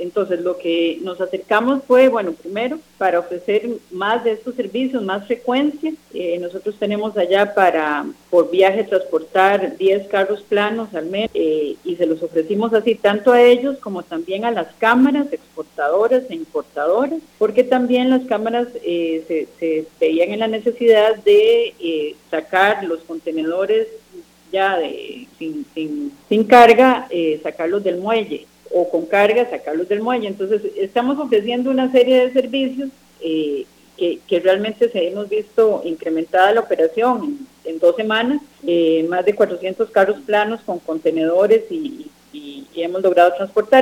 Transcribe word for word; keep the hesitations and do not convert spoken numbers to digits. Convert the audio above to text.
Entonces, lo que nos acercamos fue, bueno, primero, para ofrecer más de estos servicios, más frecuencia. Eh, nosotros tenemos allá para, por viaje, transportar diez carros planos al mes, eh, y se los ofrecimos así tanto a ellos como también a las cámaras exportadoras e importadoras, porque también las cámaras eh, se, se veían en la necesidad de eh, sacar los contenedores ya de, sin, sin, sin carga, eh, sacarlos del muelle, o con carga, sacarlos del muelle. Entonces, estamos ofreciendo una serie de servicios eh, que, que realmente se hemos visto incrementada la operación en, en dos semanas, eh, más de cuatrocientos carros planos con contenedores y, y, y hemos logrado transportar.